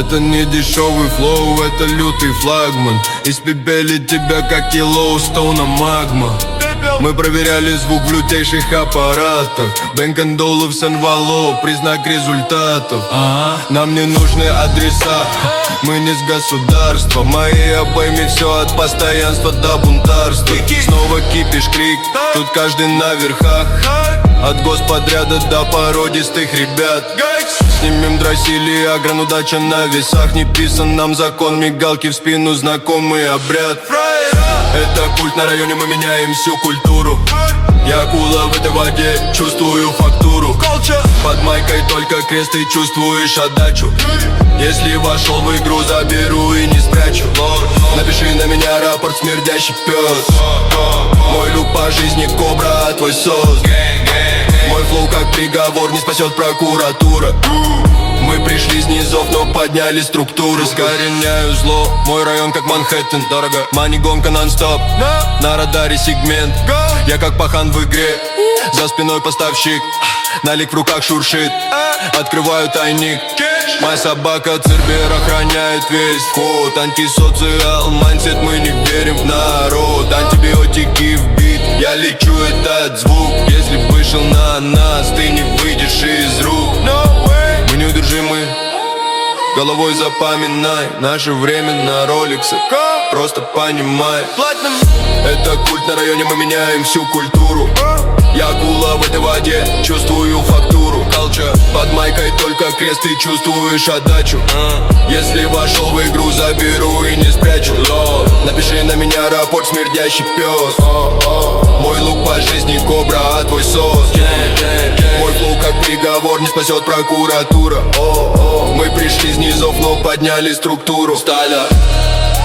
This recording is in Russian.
Это не дешевый флоу, это лютый флагман. Испепелит тебя, как Йеллоустоуна магма. Мы проверяли звук в лютейших аппаратах. Бэнк энд Олufsen Вало, признак результатов. Нам не нужны адреса, мы не с государства. Мои обойми все от постоянства до бунтарства. Снова кипиш, крик, тут каждый на верхах. От господряда до породистых ребят. Снимем дросили, агран, удача на весах. Не писан нам закон, мигалки в спину, знакомый обряд. Это культ, на районе мы меняем всю культуру. Я акула в этой воде, чувствую фактуру. Под майкой только крест, ты чувствуешь отдачу. Если вошел в игру, заберу и не спрячу. Напиши на меня рапорт, смердящий пес. Мой люк по жизни кобра, а твой сос. Мой флоу как приговор, не спасет прокуратура. Мы пришли с низов, но подняли структуры. Искореняю зло, мой район как Манхэттен. Дорого, мани гонка нон-стоп, на радаре сегмент. Я как пахан в игре, за спиной поставщик. Налик в руках шуршит, открываю тайник. Моя собака Цербер охраняет весь вход. Антисоциал, майндсет, мы не верим в народ. Антибиотики в бит, я лечу этот звук. Если вышел на нас, ты не выйдешь из рук. Мы неудержимы, головой запоминай. Наше время на роликсах, просто понимай. Это культ, на районе мы меняем всю культуру. Я акула в этой воде, чувствую фактуру. Culture, под майкой только крест, ты чувствуешь отдачу. Если вошел в игру, заберу и не спрячу. Напиши на меня рапорт, смердящий пес. Мой лук по жизни кобра, а твой сос. Мой флоу как приговор, не спасет прокуратура. Мы пришли с низов, но подняли структуру. Сталя